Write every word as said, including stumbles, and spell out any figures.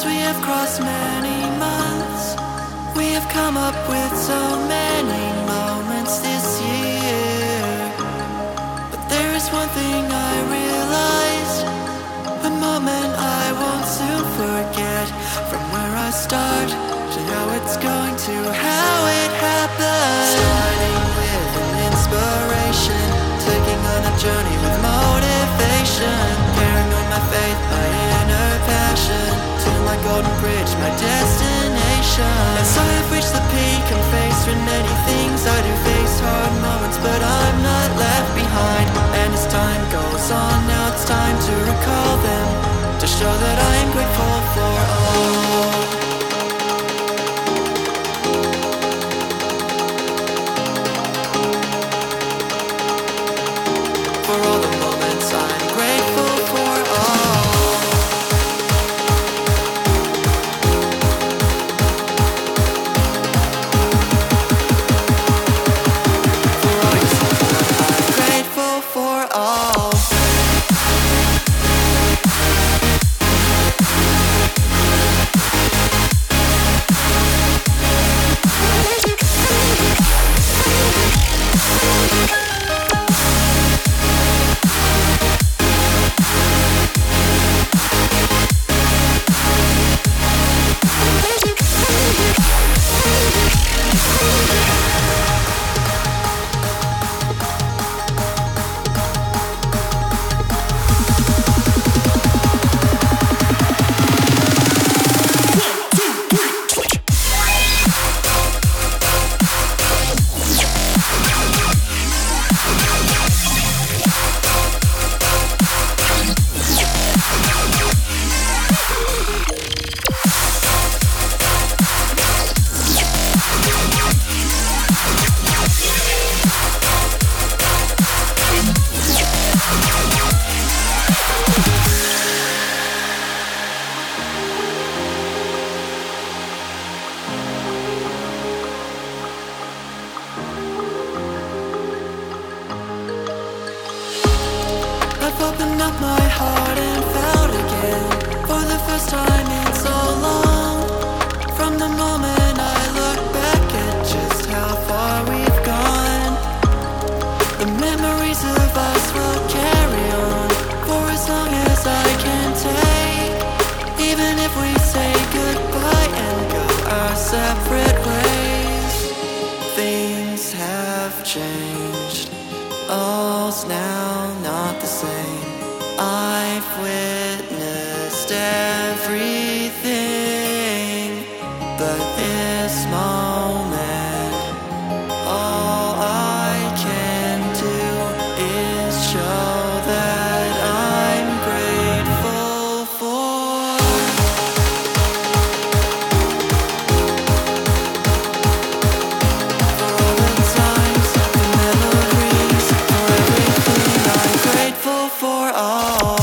we have crossed many months. We have come up with so many moments this year. But there is one thing I realized, a moment I won't soon forget. From where I start to how it's going to how it happened. Starting with an inspiration, taking on a journey with motivation, carrying on my faith, my inner passion, to my golden bridge, my destination. As I have reached the peak and faced through many things, I do face hard moments, but I'm not left behind. And as time goes on, now it's time to recall them, to show that I am grateful for all. For all the moments I'm grateful for all. For all your support, I'm grateful for all. I've opened up my heart and felt again, for the first time in so long. From the moment I look back at just how far we've gone, the memories of us will carry on for as long as I can take. Even if we say goodbye and go our separate ways, things have changed. All's now not the same. I've witnessed everything, but this moment, all I can do is show that I'm grateful for. For all the times, the memories, for everything I'm grateful for all.